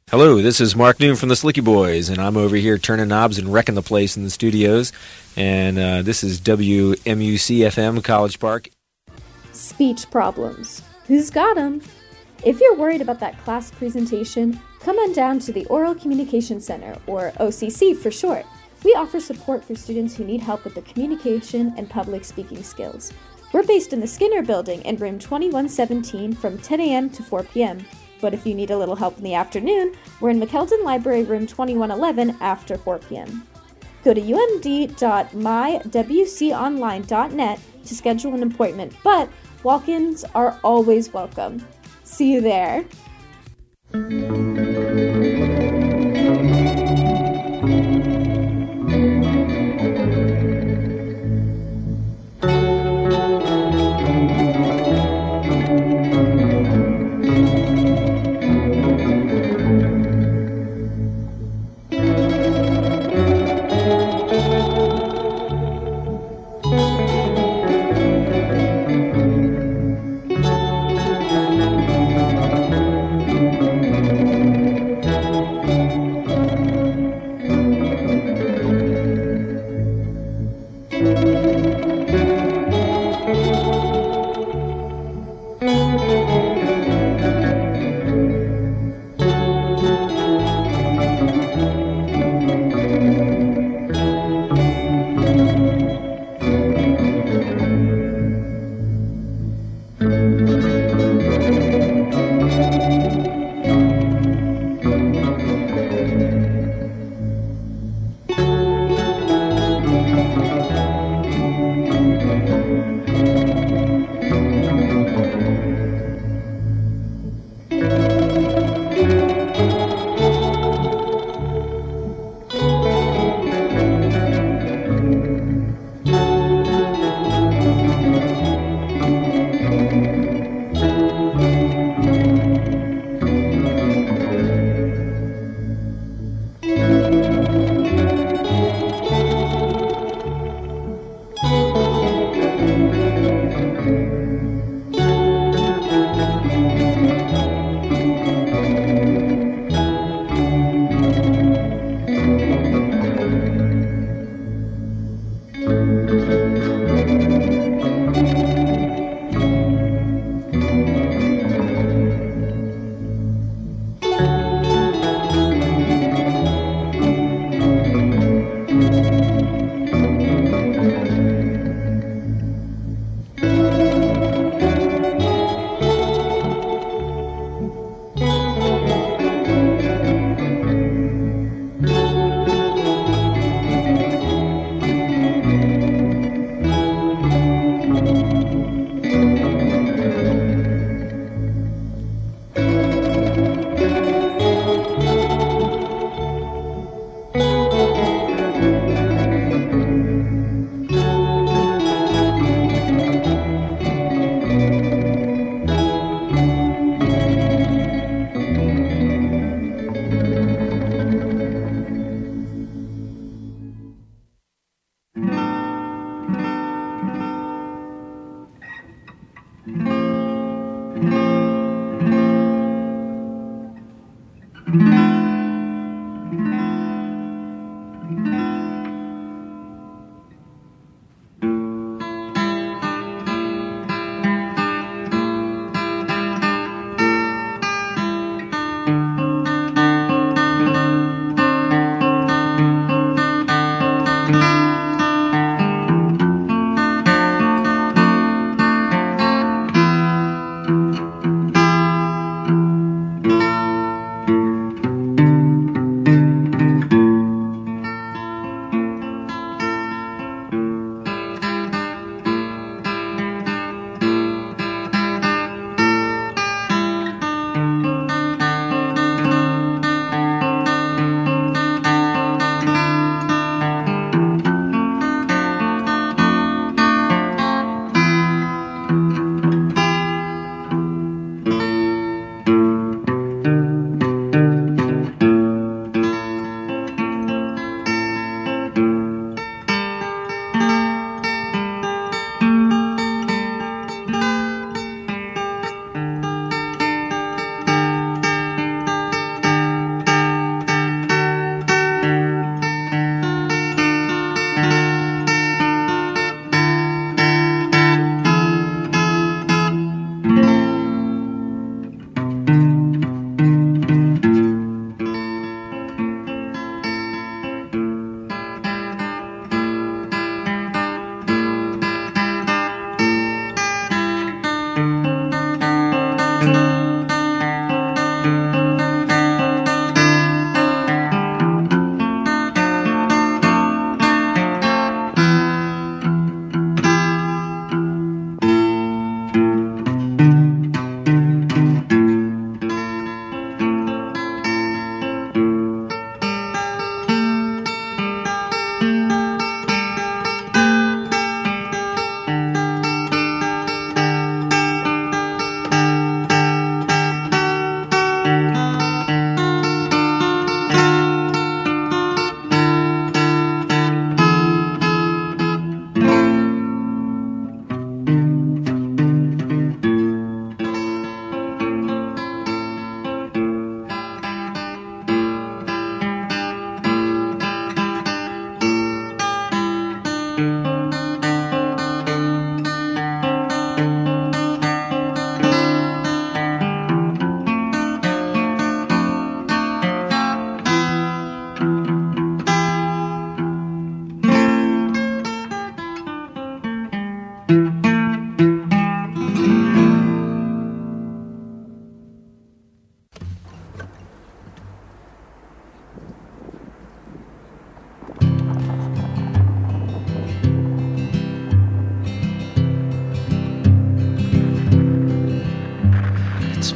Hello, this is Mark Noon from the Slicky Boys, and I'm over here turning knobs and wrecking the place in the studios. And this is WMUC-FM College Park. Speech problems. Who's got 'em? If you're worried about that class presentation, come on down to the Oral Communication Center, or OCC for short. We offer support for students who need help with their communication and public speaking skills. We're based in the Skinner Building in room 2117 from 10 a.m. to 4 p.m. But if you need a little help in the afternoon, we're in McKeldin Library room 2111 after 4 p.m. Go to umd.mywconline.net to schedule an appointment, but walk-ins are always welcome. See you there.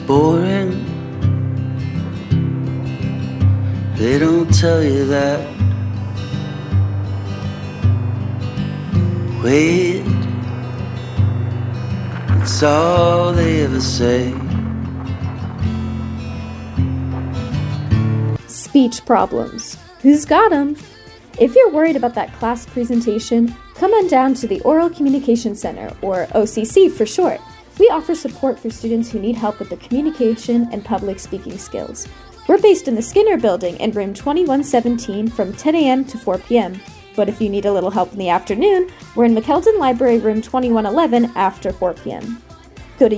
boring. They don't tell you that. Wait, it's all they ever say. Speech problems. Who's got 'em? If you're worried about that class presentation, come on down to the Oral Communication Center, or OCC for short. We offer support for students who need help with the communication and public speaking skills. We're based in the Skinner Building in room 2117 from 10 a.m. to 4 p.m. But if you need a little help in the afternoon, we're in McKeldin Library room 2111 after 4 p.m. Go to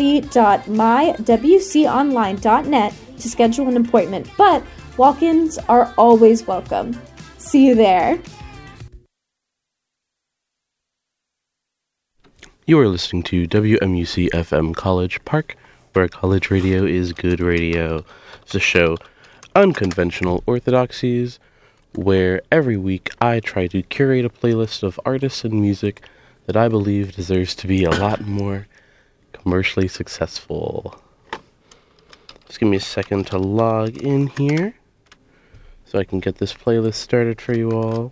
umd.mywconline.net to schedule an appointment, but walk-ins are always welcome. See you there. You are listening to WMUC FM College Park, where college radio is good radio. It's a show, Unconventional Orthodoxies, where every week I try to curate a playlist of artists and music that I believe deserves to be a lot more commercially successful. Just give me a second to log in here so I can get this playlist started for you all.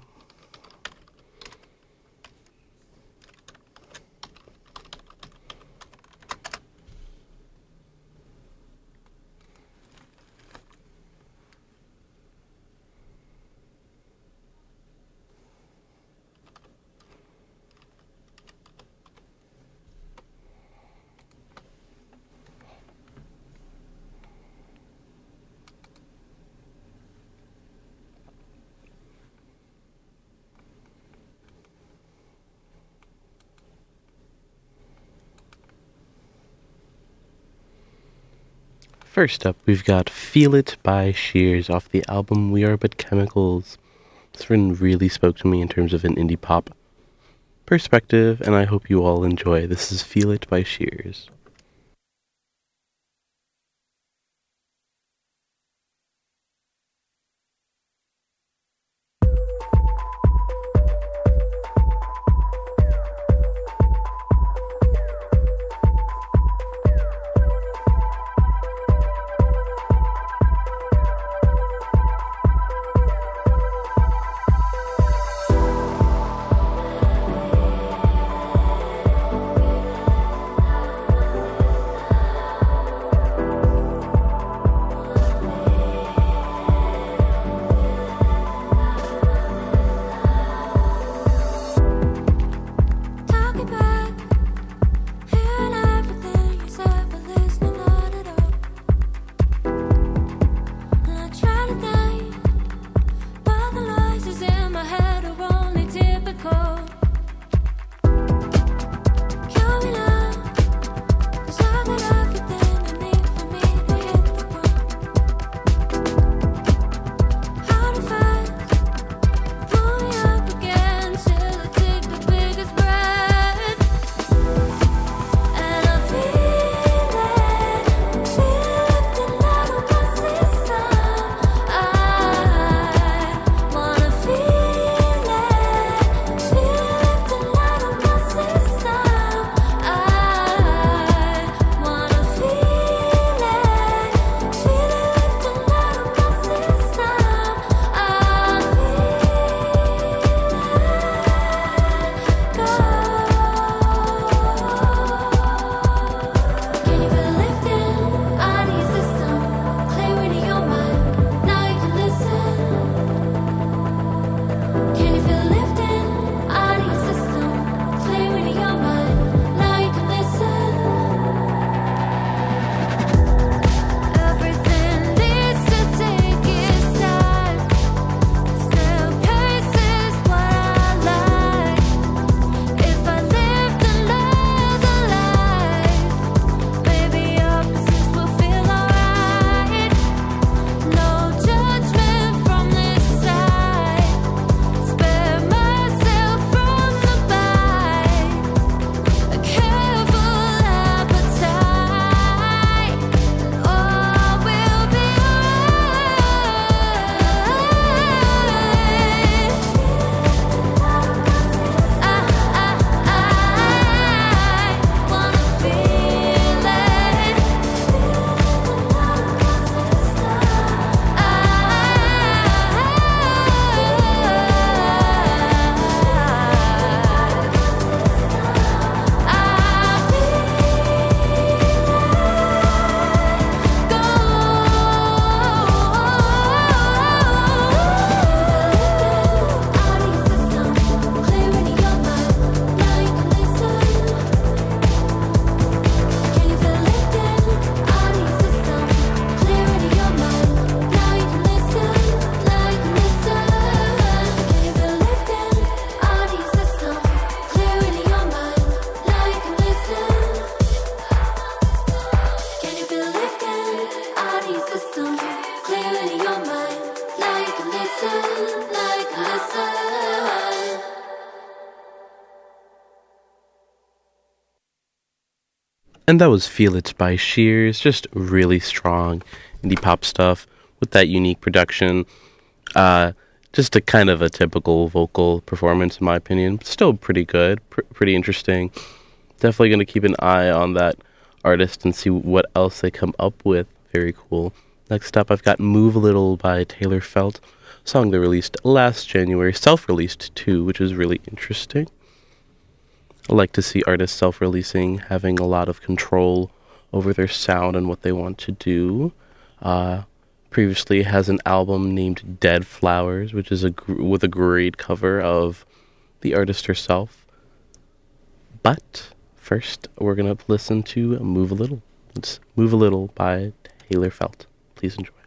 First up, we've got Feel It by Shears off the album We Are But Chemicals. This one really spoke to me in terms of an indie pop perspective, and I hope you all enjoy. This is Feel It by Shears. in your mind, like a listen, like a listen. And that was Feel It by Shears, just really strong indie pop stuff with that unique production. Just a kind of a typical vocal performance, in my opinion. Still pretty good, pretty interesting. Definitely going to keep an eye on that artist and see what else they come up with. Very cool. Next up, I've got Move a Little by Taylor Felt, a song they released last January, self-released too, which is really interesting. I like to see artists self-releasing, having a lot of control over their sound and what they want to do. Previously has an album named Dead Flowers, which is with a great cover of the artist herself. But first, we're going to listen to Move a Little. It's Move a Little by Taylor Felt. Please enjoy.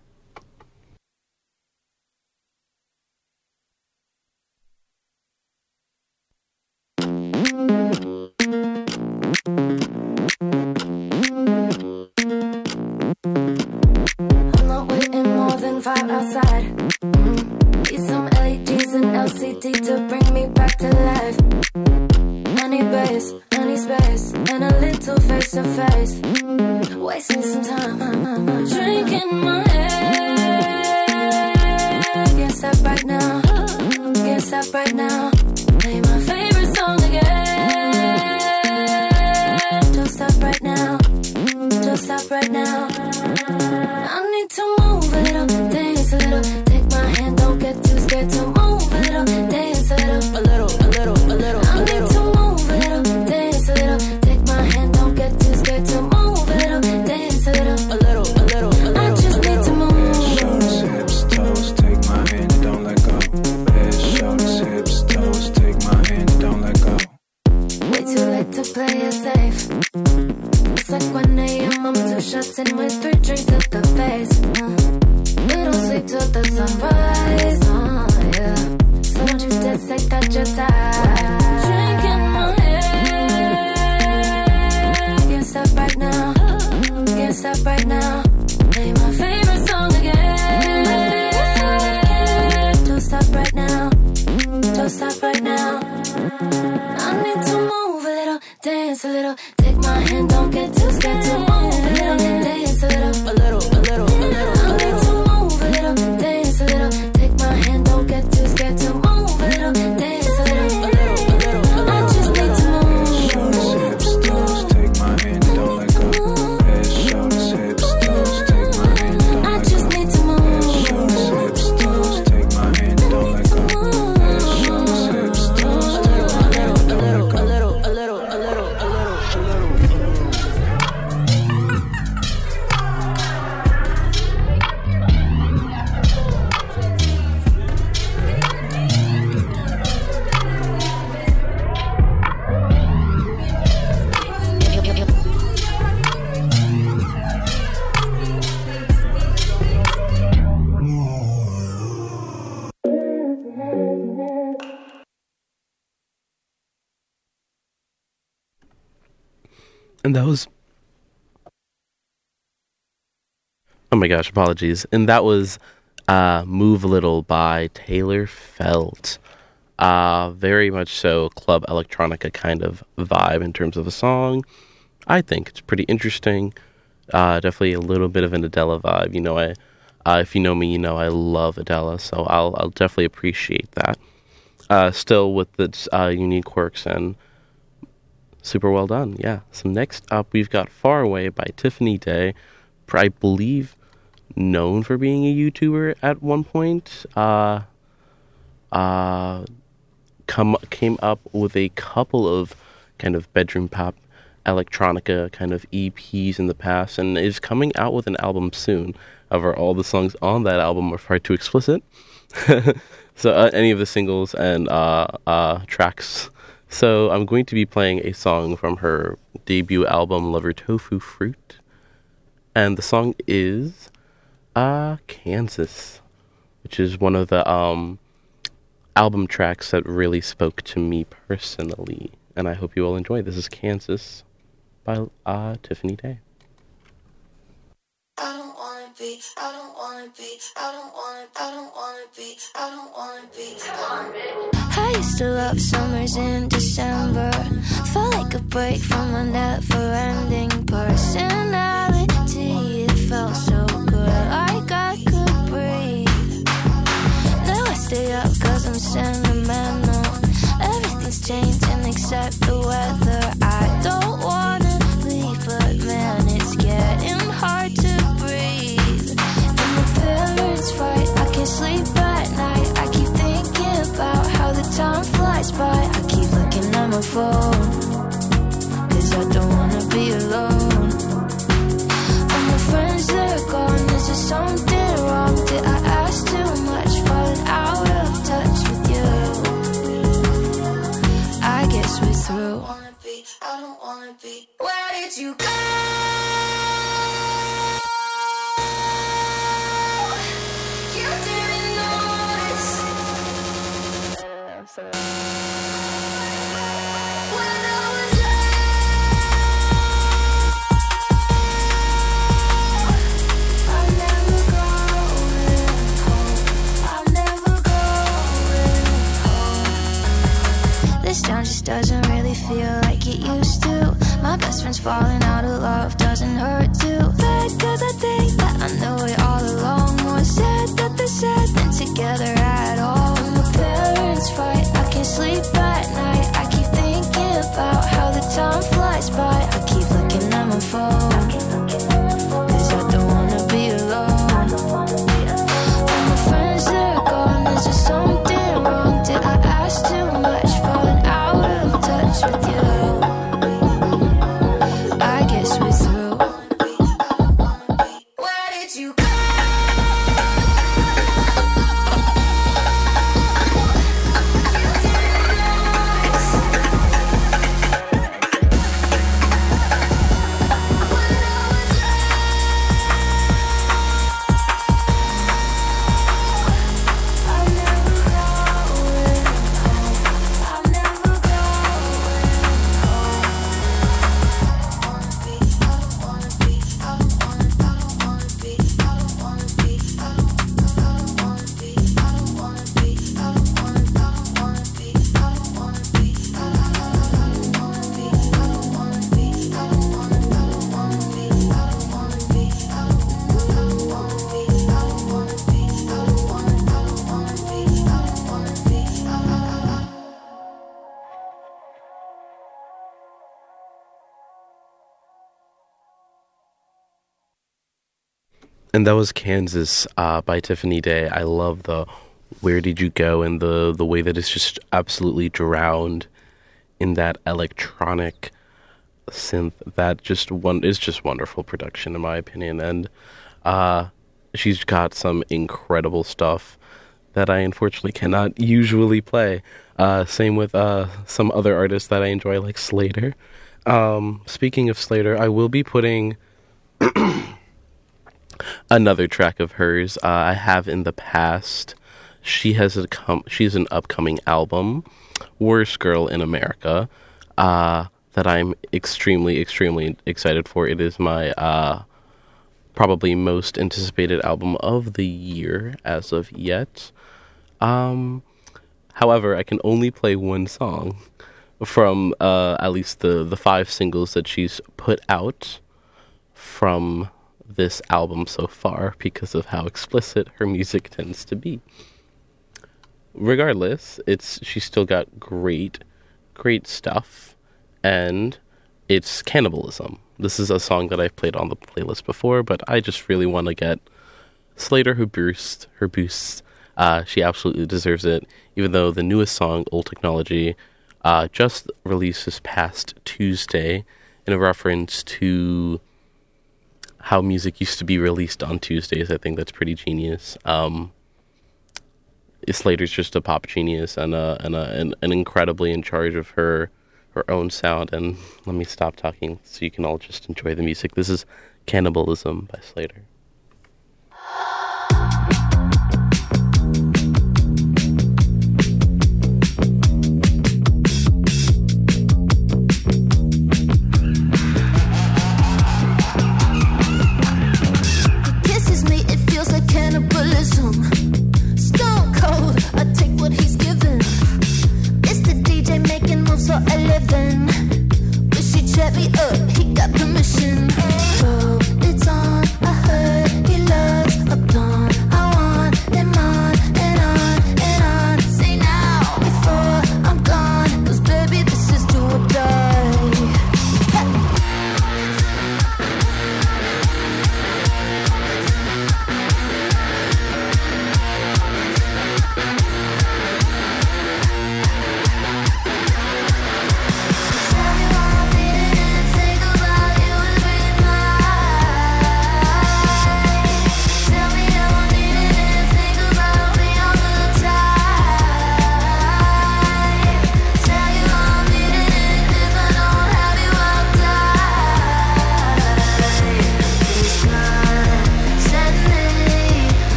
Outside, need some LEDs and LCD to bring me back to life. I need bass, I need space, and a little face to face. Waste me some time, drinking my head. Can't stop right now, can't stop right now. Play my favorite song again. Don't stop right now, don't stop right now. I need to move a little, dance a little. Take my hand, don't get too scared to move a little, dance a little. A little, a little, a little, I need to move a little, dance a little. Take my hand, don't get too scared to move a little, dance a little. A little, a little, a little. I just need to move. Shoulders, hips, toes, take my hand and don't let go. Head, shoulders, hips, toes, take my hand and don't let go. Way too late to play it safe. It's like 1 a.m. I'm 2 shots in with 3 drinks at the face. We don't sleep till the sunrise. Yeah. So don't you dare say that you're tired. Drinking my head. Can't stop right now. Can't stop right now. Play my favorite song again. Don't stop right now. Don't stop right now. I need to move a little, dance a little. Take my hand, don't get too scared to move a little, dance a little. A little, a little, a little. I need to move a little, dance a little. Take my hand, don't get too scared to move a little, dance a little. A little, a little, a little. I just need to move. Shoulders, hips, toes, take my hand and don't let go. Head, shoulders, hips, toes, take my hand and don't I let just go. need to move. Shoulders, hips, toes, take my hand and don't let go. Head, shoulders, hips, toes, take my hand and don't let go. A little, a little, a little, a little, a little. And that was... Oh my gosh, apologies. And that was Move a Little by Taylor Felt. Very much so club electronica kind of vibe in terms of a song. I think it's pretty interesting. Definitely a little bit of an Adele vibe. You know, if you know me, you know I love Adele, so I'll definitely appreciate that. Still with its unique quirks and super well done. Yeah. So next up, we've got Far Away by Tiffany Day. I believe known for being a YouTuber at one point. Came up with a couple of kind of bedroom pop electronica kind of EPs in the past, and is coming out with an album soon. However, all the songs on that album are far too explicit. So any of the singles and tracks. So I'm going to be playing a song from her debut album, Lover Tofu Fruit. And the song is Kansas, which is one of the album tracks that really spoke to me personally. And I hope you all enjoy. This is Kansas by Tiffany Day. I don't wanna I used to love summers in December. Felt like a break from a never-ending personality. It felt so good, like I could breathe. Now I stay up 'cause I'm sentimental. Everything's changing except the weather. I don't wanna leave, but man, it's getting hard to breathe. And the parents fight, I can't sleep at night. I keep thinking about how the time flies by. I keep looking at my phone, 'cause I don't wanna be alone. All my friends, they're gone. Is there something wrong? Did I ask too much? Falling out of touch with you. I guess we're through. I don't wanna be. Where did you go? You didn't notice. When I was I'm never going home. I'm never going home. This town just doesn't really feel like it used to. My best friend's falling out of love, doesn't hurt too bad, 'cause I think that I know it all along. More sad that they're sad than together at all. When my parents fight, I can't sleep at night. I keep thinking about how the time flies by. I keep looking at my phone, 'cause I don't wanna be alone. All my friends, they're gone. Is there something wrong? Did I ask too much? Falling out of touch with you. I guess we're through. Where did you go? And that was Kansas by Tiffany Day. I love the "Where Did You Go" and the way that it's just absolutely drowned in that electronic synth. That just is just wonderful production, in my opinion. And she's got some incredible stuff that I unfortunately cannot usually play. Same with some other artists that I enjoy, like Slater. Speaking of Slater, I will be putting another track of hers. I have in the past. She's an upcoming album, Worst Girl in America, that I'm extremely, extremely excited for. It is my probably most anticipated album of the year as of yet. However, I can only play one song from at least the 5 singles that she's put out from this album so far, because of how explicit her music tends to be. Regardless, she's still got great stuff, and it's Cannibalism. This is a song that I've played on the playlist before, but I just really want to get Slater her boost. She absolutely deserves it, even though the newest song, Old Technology, just released this past Tuesday in a reference to how music used to be released on Tuesdays. I think that's pretty genius. Slater's just a pop genius and incredibly in charge of her own sound. And let me stop talking so you can all just enjoy the music. This is Cannibalism by Slater. Kisses me, it feels like cannibalism.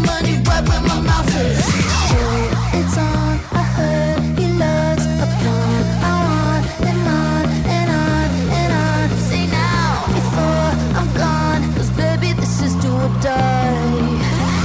money right where my mouth is. Oh, it's on, I heard he loves a pawn. I want and on and on and on. Say now, before I'm gone, 'cause baby, this is do or die.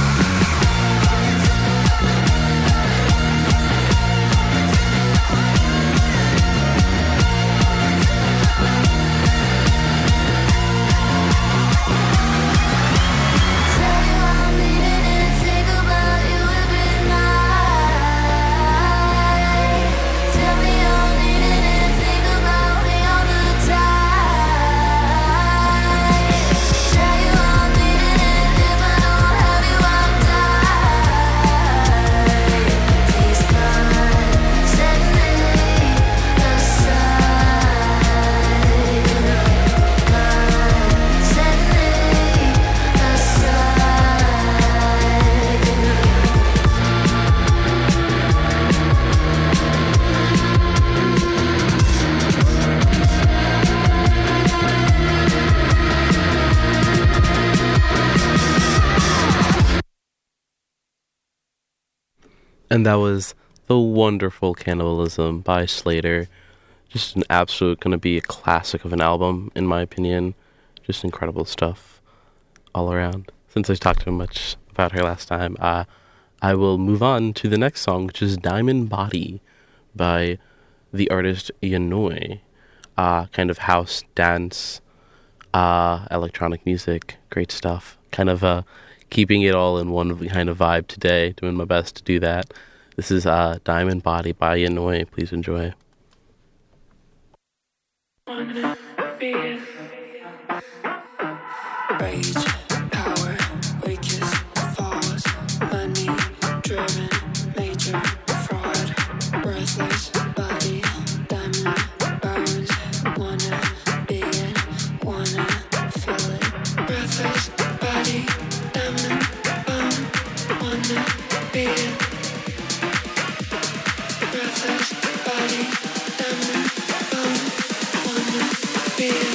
And that was The Wonderful Cannibalism by Slater. Just an absolute, gonna be a classic of an album, in my opinion. Just incredible stuff all around. Since I talked too much about her last time, I will move on to the next song, which is Diamond Body by the artist Yanoi. Kind of house, dance, electronic music, great stuff. Kind of keeping it all in one kind of vibe today, doing my best to do that. This is Diamond Body by Yanoi. Please enjoy. Rage, power, weakest, falls, money, driven, major, fraud, worthless, body, diamond, burns, wanna be it, wanna feel it, worthless, body, diamond, bone, wanna be it, worthless, body, diamond, bone, wanna be it.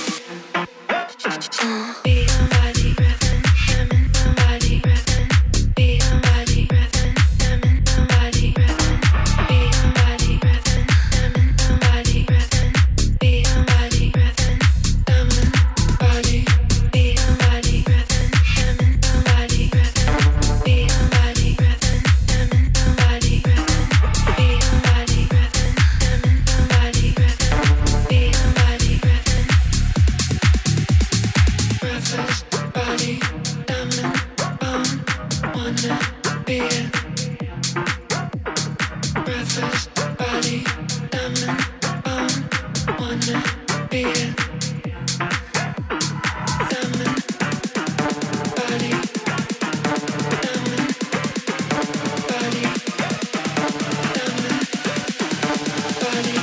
Be somebody, breathin', diamond, somebody, breathin'. Be somebody, breathin', diamond, somebody, breathin'. Be somebody, breathin', diamond, somebody, breathin'. Be somebody, breathin', diamond, body. Be somebody, breathin', diamond, somebody, breathin'. Be somebody, breathin', diamond, somebody, breathin'. Be somebody, breathin', diamond, somebody, breathin'. Be somebody, breathin'. Breathless body, diamond, bone, wanna be it. Breathless body, diamond, bone, wanna be it. Diamond body, diamond body, diamond body,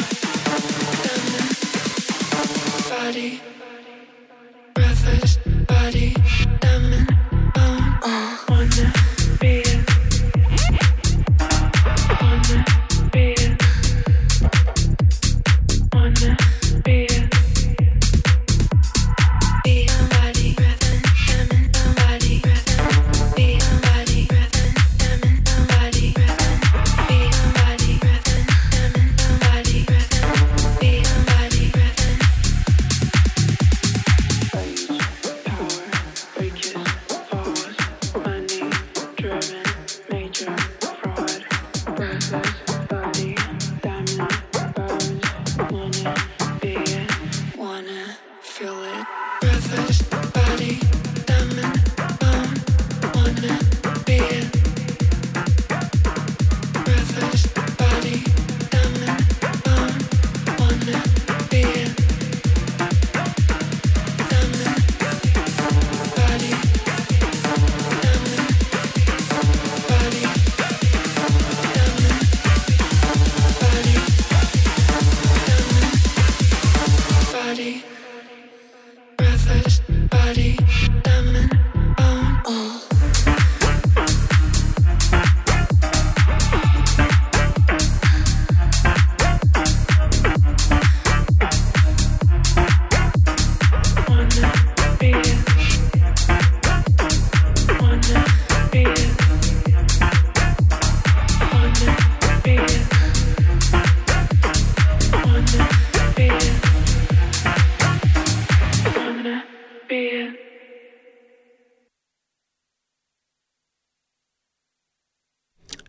diamond body. Breathless body, diamond, bone, wanna be it.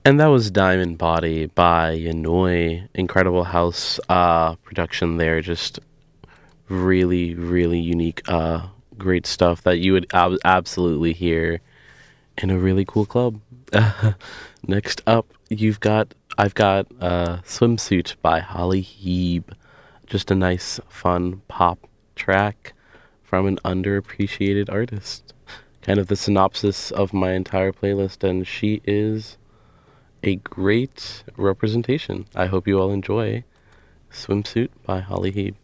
And that was Diamond Body by Yanoi. Incredible house production there. Just really, really unique, great stuff that you would absolutely hear in a really cool club. Next up, I've got Swimsuit by Holly Heeb. Just a nice, fun pop track from an underappreciated artist. Kind of the synopsis of my entire playlist, and she is a great representation. I hope you all enjoy Swimsuit by Holly Heeb.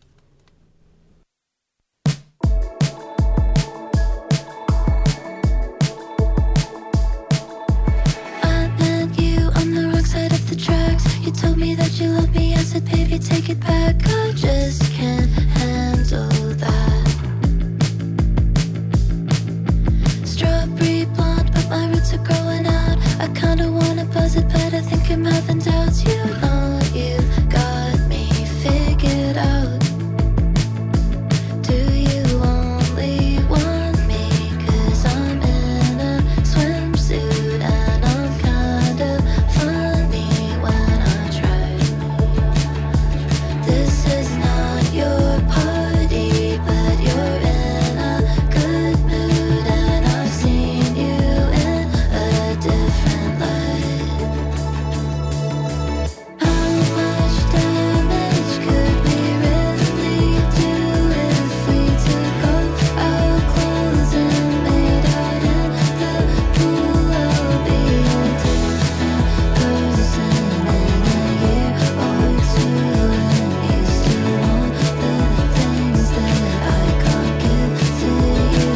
I met you on the wrong side of the tracks. You told me that you love me. I said, baby, take it back. I just can't handle that. Strawberry blonde, but my roots are growing out. I kinda wanna buzz it, but I think I'm having doubts. You know you've got me figured out. Do you only want me 'cause I'm in a swimsuit and I'm kinda funny when I try. This is not your party, but you're in a good mood and I've seen you in a different light. How much damage could we really do if we took off our clothes and made out in the pool? I'll be a different person in a year or two, and you still want the things that I can't give to you.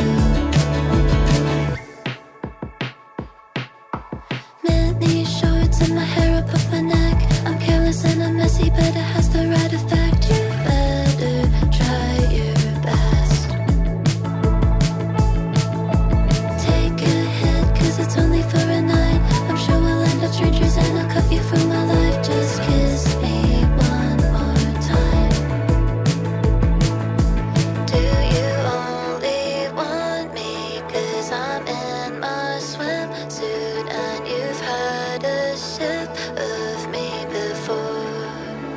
Mini shorts and my hair up off my neck. I'm careless and I'm messy, but it has the right effect. You better try your best. Take a hit, 'cause it's only for a night. I'm sure we'll end up strangers and I'll cut you from my life. Just kiss me one more time. Do you only want me 'cause I'm in my swimsuit and you've had a sip of me before?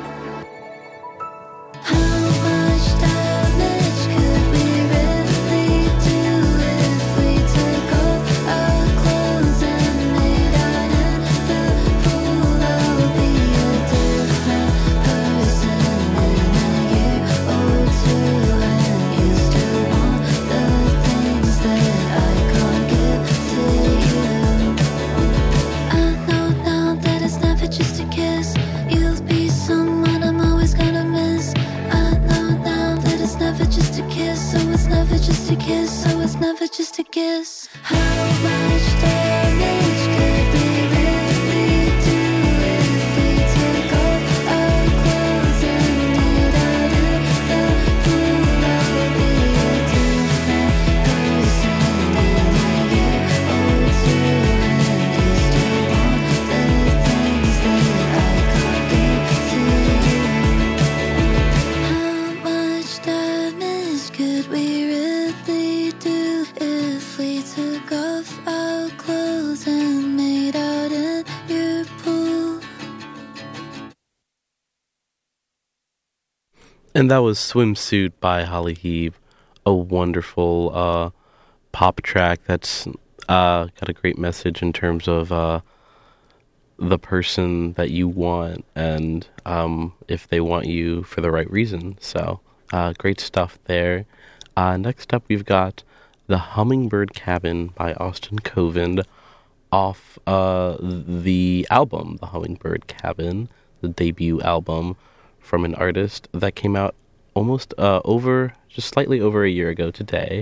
How much damage could we really do if we took off our clothes and made out in the pool? I'll be a different person in a year or two, and you still want the things that I can't give to you. I know now that it's never just a kiss. You'll be someone I'm always gonna miss. I know now that it's never just a kiss, so it's never just a kiss, so it's never just a kiss. How much damage could we really do if we took off our clothes and made out in the pool? I'll be a different person in a year or two, and you still want the things that I can't give to you. How much damage could we really do if we took off our clothes and made out in your pool? And that was Swimsuit by Holly Heeb, a wonderful pop track that's got a great message in terms of the person that you want and if they want you for the right reason. So great stuff there. Next up, we've got The Hummingbird Cabin by Austin Covind off the album The Hummingbird Cabin, the debut album from an artist that came out almost just slightly over a year ago today.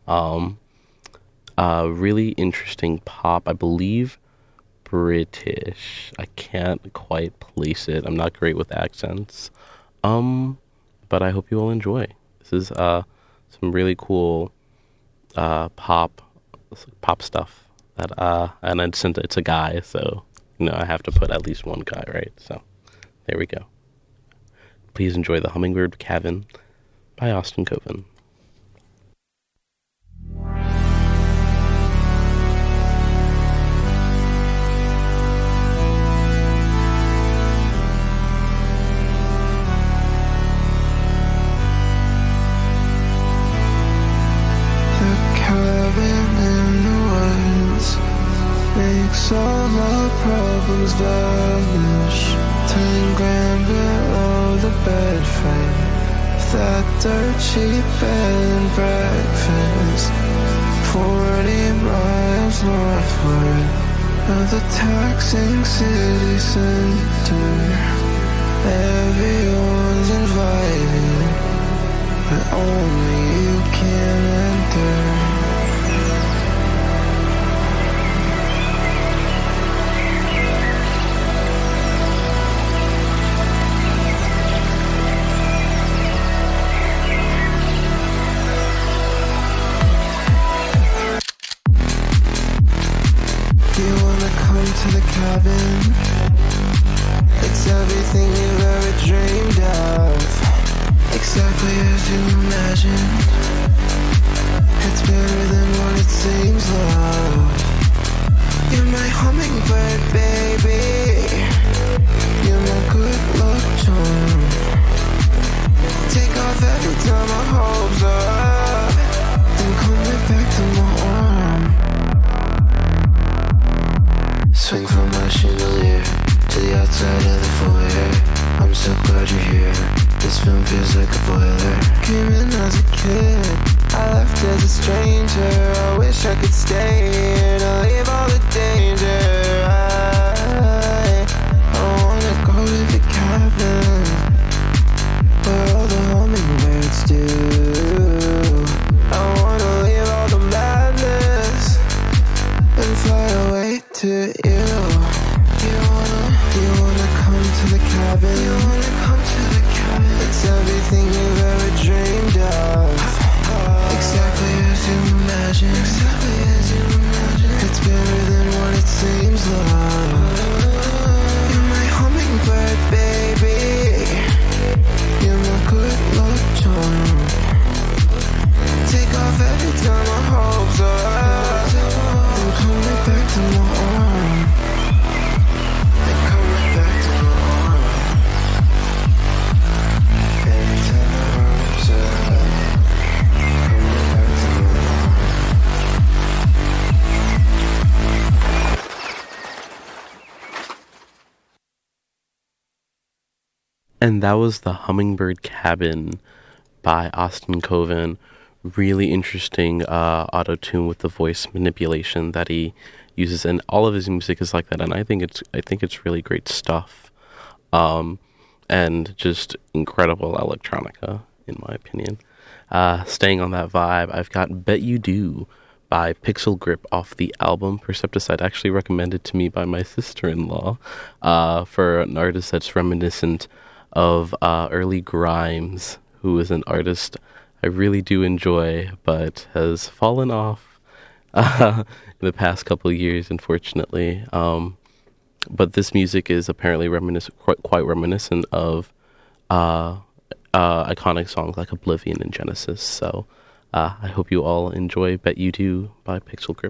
Really interesting pop, I believe British. I can't quite place it. I'm not great with accents. But I hope you all enjoy. This is some really cool pop stuff that and it's a guy, so I have to put at least one guy, right? So there we go. Please enjoy The Hummingbird Cabin by Austin Covind. all my problems vanish. 10 grand below the bed frame. That dirt cheap bed and breakfast. 40 miles northward of the taxing city center. Everyone's invited, but only you can enter. To the cabin, it's everything you've ever dreamed of, exactly as you imagined. It's better than what it seems, love. You're my hummingbird, baby. You're my good luck charm. Take off every time my hopes up, then come right back to my arm. Swing from my chandelier to the outside of the foyer. I'm so glad you're here. This film feels like a boiler. Came in as a kid, I left as a stranger. I wish I could stay here to leave all the danger. I wanna go to the cabin where all the hummingbirds do. I wanna leave all the madness and fly away to you. You wanna come to the cabin? You wanna come to the cabin? It's everything you've ever dreamed of, exactly as you imagine. Exactly as you imagine. It's better than what it seems, love. You're my hummingbird, baby. You're my good luck charm. Take off every time my hopes up, then come right back to my arm. Then come right back to my arm. Every time my hopes up, come right back to my arm. And that was The Hummingbird Cabin by Austin Coven. Really interesting auto-tune with the voice manipulation that he uses, and all of his music is like that, and I think it's really great stuff. And just incredible electronica, in my opinion. Staying on that vibe, I've got Bet You Do by Pixel Grip off the album Percepticide, actually recommended to me by my sister-in-law, for an artist that's reminiscent of early Grimes, who is an artist I really do enjoy, but has fallen off in the past couple of years, unfortunately. But this music is apparently quite reminiscent of iconic songs like Oblivion and Genesis. So I hope you all enjoy Bet You Do by Pixel Grip.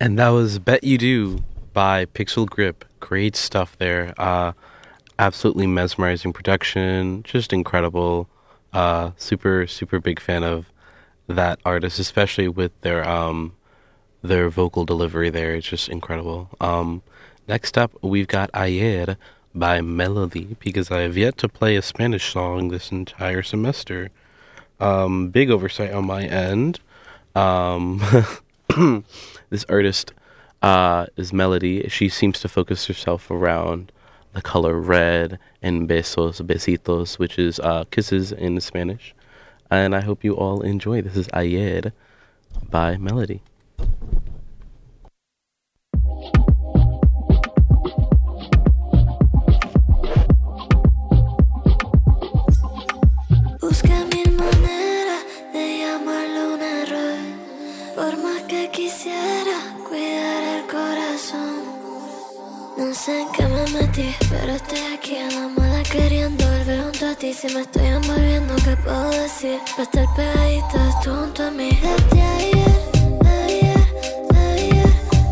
And that was Bet You Do by Pixel Grip. Great stuff there. Absolutely mesmerizing production. Just incredible. Super, super big fan of that artist, especially with their vocal delivery there. It's just incredible. Next up, we've got Ayer by Melody, because I have yet to play a Spanish song this entire semester. Big oversight on my end. This artist is Melody. She seems to focus herself around the color red and besos, besitos, which is kisses in Spanish. And I hope you all enjoy. This is Ayer by Melody. Busqué mil maneras de llamarlo un error. Por más que quisiera cuidar el corazón. No sé en qué me metí, pero estoy aquí a la mala queriendo volver junto a ti. Si me estoy envolviendo, ¿qué puedo decir? Pa' estar pegadita tú junto a mí. Desde ayer, ayer, ayer.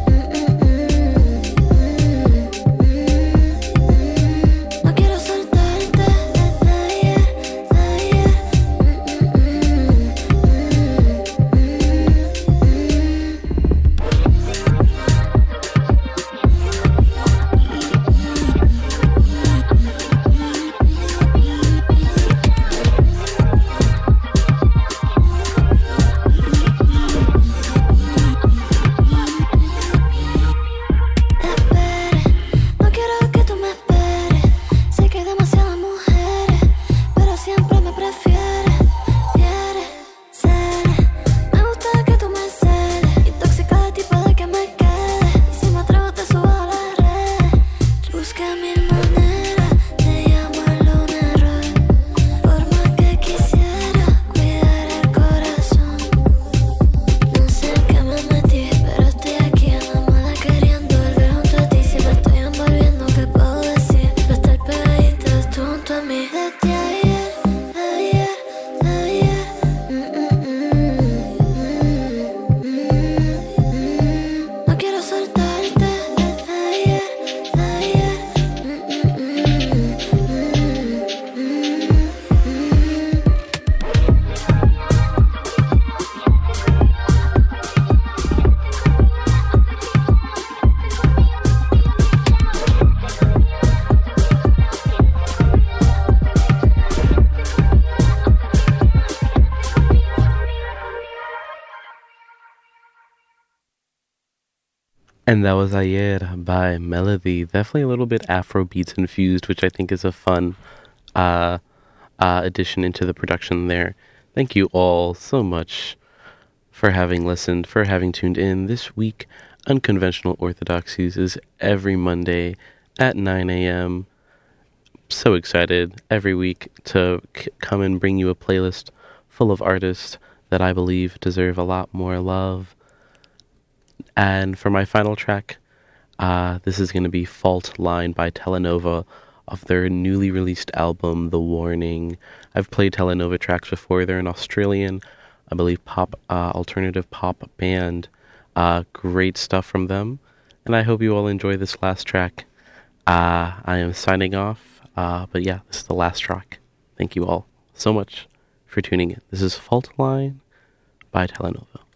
No quiero soltarte. Desde ayer, ayer. And that was Ayer by Melody. Definitely a little bit Afro beats infused, which I think is a fun addition into the production there. Thank you all so much for having listened, for having tuned in. This week, Unconventional Orthodoxies is every Monday at 9 a.m. So excited every week to come and bring you a playlist full of artists that I believe deserve a lot more love. And for my final track, this is going to be Fault Line by Telenova of their newly released album, The Warning. I've played Telenova tracks before. They're an Australian, I believe, pop, alternative pop band. Great stuff from them. And I hope you all enjoy this last track. I am signing off. But yeah, this is the last track. Thank you all so much for tuning in. This is Fault Line by Telenova.